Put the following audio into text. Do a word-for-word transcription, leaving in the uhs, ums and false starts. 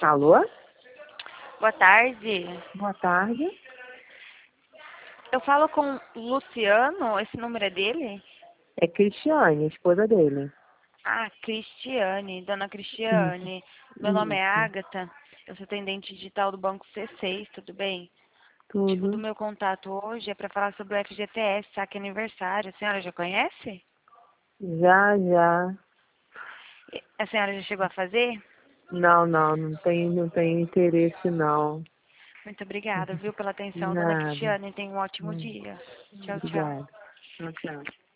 Alô? Boa tarde. Boa tarde. Eu falo com o Luciano, esse número é dele? É Cristiane, a esposa dele. Ah, Cristiane, dona Isso. Cristiane. Meu nome é Isso. Agatha, eu sou atendente digital do Banco C seis, tudo bem? O motivo do Tudo. meu contato hoje é para falar sobre o F G T S, saque aniversário. A senhora já conhece? Já, já. E a senhora já chegou a fazer? Não, não, não tem, não tem interesse não. Muito obrigada, viu, pela atenção, dona Nada. Cristiane. Tenha um ótimo Hum, dia. Tchau, tchau. Obrigada. Tchau, tchau.